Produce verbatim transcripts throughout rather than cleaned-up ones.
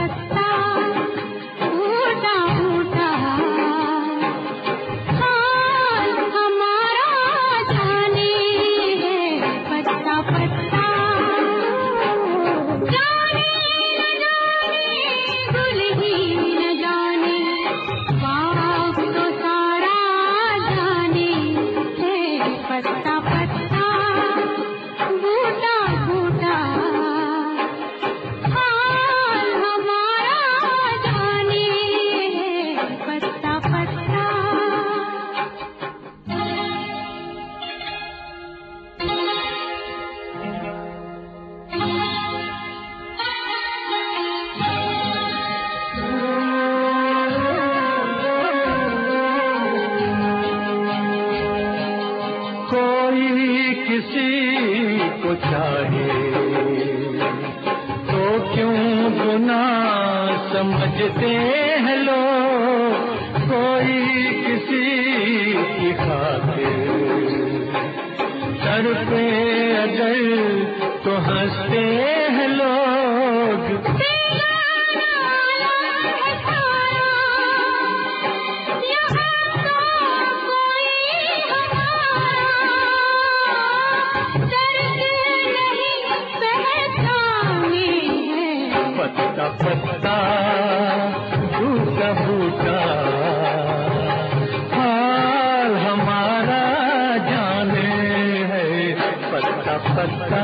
पत्ता फूटा फूटा, हाल हमारा जाने है पत्ता पत्ता। जाने न जाने गुल ही न जाने, बाग तो सारा जाने है पत्ता पत्ता फूटा फूटा, हाल हमारा जाने है पत्ता पत्ता। कोई किसी को चाहे तो क्यों गुनाह समझते हैं लोग, कोई किसी की खातिर सर पे अगर तो हंसते हैं लोग। पत्ता पत्ता फूटा फूटा, हाल हमारा जाने है पत्ता पत्ता।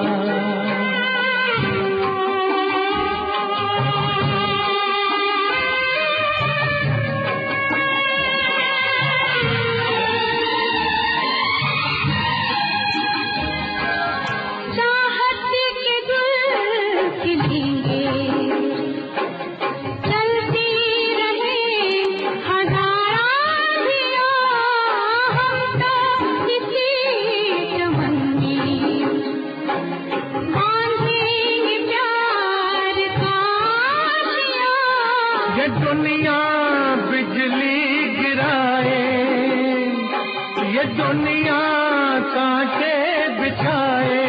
ये दुनिया बिजली गिराए, ये दुनिया कांटे बिछाए,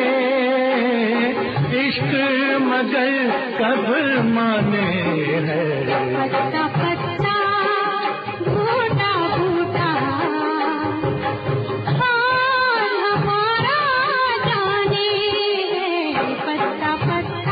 इश्क मगर कब माने है पत्ता पत्ता फूटा फूटा, हाल हमारा जाने है पत्ता पत्ता।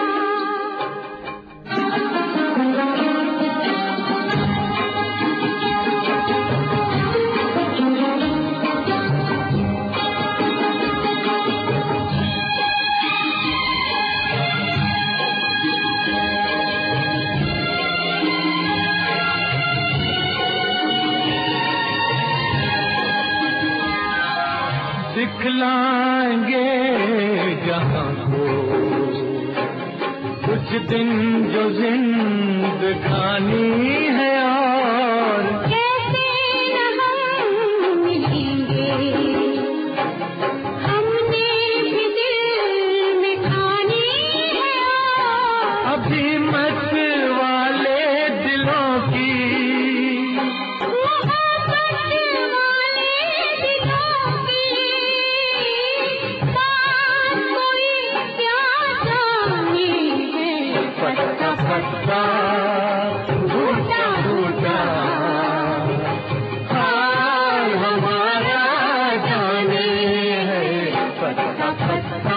दिखलाएंगे जहाँ को कुछ दिन जो जिंदगानी है, और कैसे न हम मिलेंगे, हमने भी दिल में ठानी है, अभी मत वाले दिलों की मोहब्बत वाले दिलों की बात कोई क्या जाने है पत्ता पत्ता फूटा फूटा, हाल हमारा जाने है पत्ता पत्ता।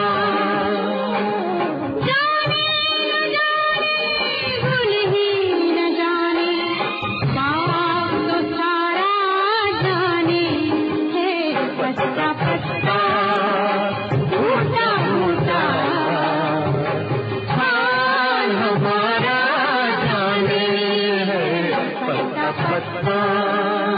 जाने न जाने गुल ही न जाने, बाग तो सारा जाने है पत्ता पत्ता फूटा फूटा, हाल हमारा जाने है पत्ता पत्ता।